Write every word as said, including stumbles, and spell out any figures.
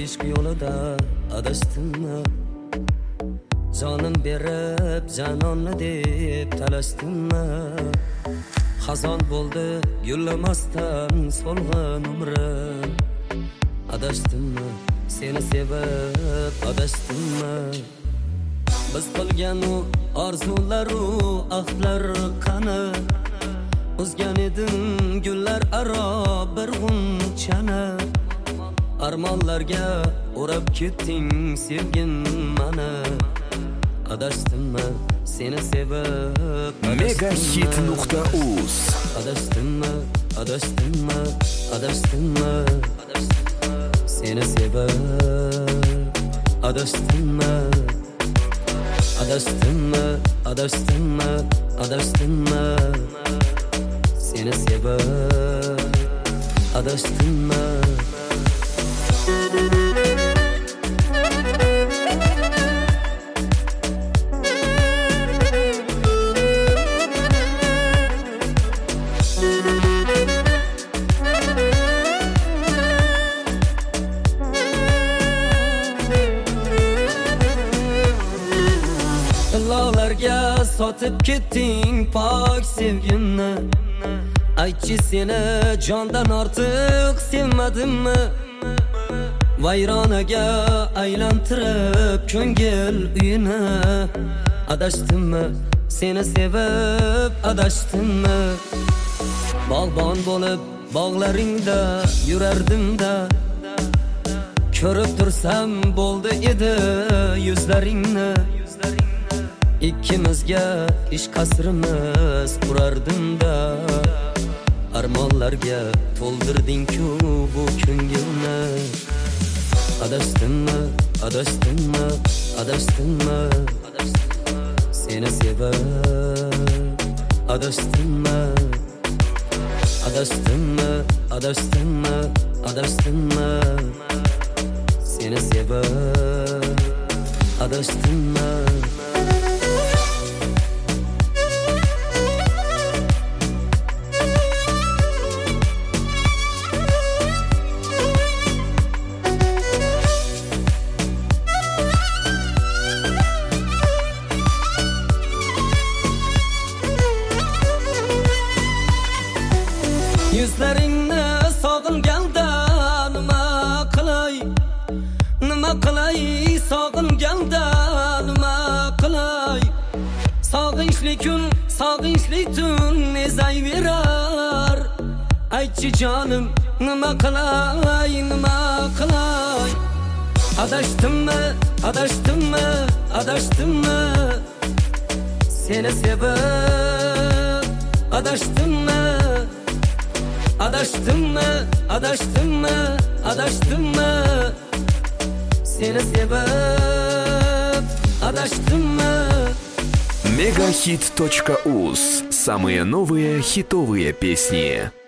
ishq yo'lida adashdimmi? Jonim berib janonni deb talashdimmi? Xazon bo'ldi gullamasdan solg'in umrim. Adashdimmi? Seni sevib adashdimmi? Biz qilgan u orzularu ahdlar qani? Uzgan edim gullar aro bir g'unchani. Armonlarga o'rab ketding sevgim mani. Adashdimmi? Seni sevib Megahit nuqta uz. Adashdimmi? Adashdimmi? Adashdimmi? Seni sevib adashdimmi? Adashdimmi? Adashdimmi? Adashdimmi? Seni sevib adashdimmi? Dillorlarga sotib ketding pok sevgimni. Aytchi seni jondan ortiq sevmadimmi? Vayronaga aylantirib ko'ngil uyini. Adashdimmi? Seni sevib adashdimmi? Bog'bon bo'lib bog'laringda yurardim-da. Ko'rib tursam bo'ldi edi yuzlaringni. Ikkimizga ish qasrimiz qurardim-da. Armonlarga to'ldirding-ku bu ko'ngilni. Adashdimmi? Adashdimmi? Adashdimmi? Seni sevib adashdimmi? Adashdimmi? Adashdimmi? Adashdimmi? Seni sevib adashdimmi? Yuzlaringni sog'inganda nima qilay? Nima qilay? Sog'inganda nima qilay? Sog'inchli kun, sog'inchli tun ezayverar. Aytchi jonim, nima qilay? Nima qilay? Adashdimmi? Adashdimmi? Adashdimmi? Seni sevib adashdimmi? Adashdimmi? Adashdimmi? Adashdimmi? Seni sevib adashdimmi? Megahit точка уз. Самые новые хитовые песни.